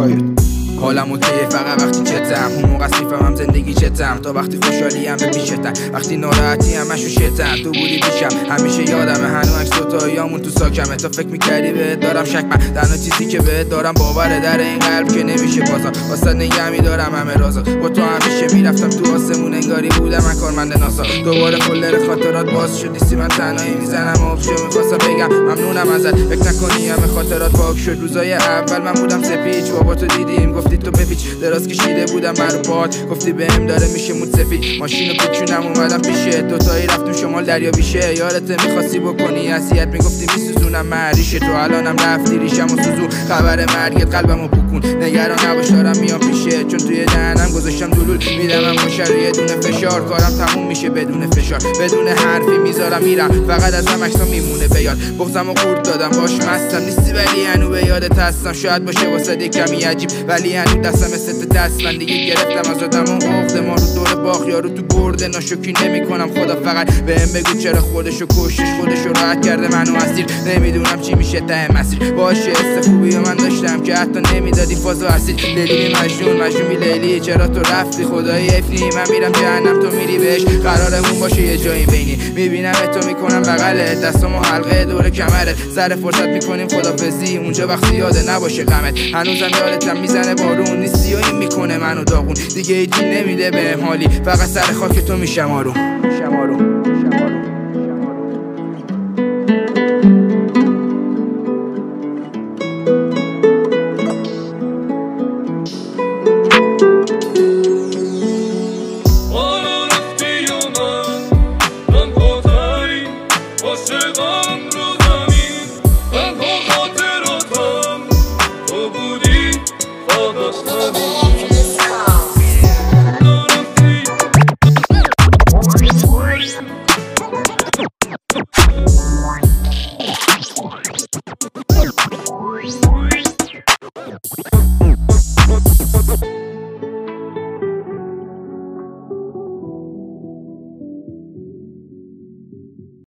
خواهید حالم اوکیه فقط وقتی چتم اون موقع میفهمم زندگی چتم تا وقتی خوشحالیم به پیشتم وقتی ناراحتی همشو شتم تو بودی پیشم همیشه یادمه هنو عکس دوتاییامون تو ساکمه تا فکر میکردی بهت دارم شک من تنها چیزی که بهت دارم باوره در این قلب که نمیشه بازم واسه نگه میدارم همه رازا با تو همیشه میرفتم تو آسمون انگاری بودم من کارمند ناسا دوباره فولر خاطرات باز شدی سی من تنهایی میزنم آبشو میخواستم بگم ممنونم ازت فکر نکنی همه خاطرات پاک شد روزای اول من بودم سپیچ بابا تو دیدیم گفتی تو بپیچ دراز کشیده بودم من رو پات گفتی بهم داره میشه مود سفید ماشینو پیچونم اومدم پیشه دوتایی رفتیم شمال دریا بیشه یادت میخواستی بکنی اذیت میگفتی میسوزونم مریشه تو الانم رفتی ریشم و سوزون خبر مرگت قلبمو بکن نگران نباش دارم میام پیشه چون توی دهنم گذاشتم دلول میدم روی یه دونه فشار کارم تموم میشه بدون فشار بدون حرفی میذارم میرم فقط ازم عکسا میمونه بیاد بغضمو قورت دادم باش مستم نیستی ولی هنو به یادت هستم شاید باشه واسه کمی عجیب ولی هنو دستم ست دست من دیگه گرفتم از آدم و عقد ما رو دور باغ یارو تو گرده ناشکی نمیکنم خدا فقط بهم بگو چرا خودشو کشش خودشو راحت کرده منو اسیر نمیدونم چی میشه ته مسیر باشه حس خوبی من داشتم که حتی نمیدادی فازو اسیر لیلی مجنون لیلی چرا تو رفتی خدای افنی من میرم جهنم تو میری بهش قرارمون باشه یه جایی بینی میبینم تو میکنم بغلت دستامو حلقه دور کمرت سر فرصت میکنیم خدافظی اونجا وقتی یاده نباشه غمت هنوزم یادتم میزنه بارون نیستی و این میکنه منو داغون دیگه هیچی نمیده بهم حالی فقط سر خاک تو میشم آروم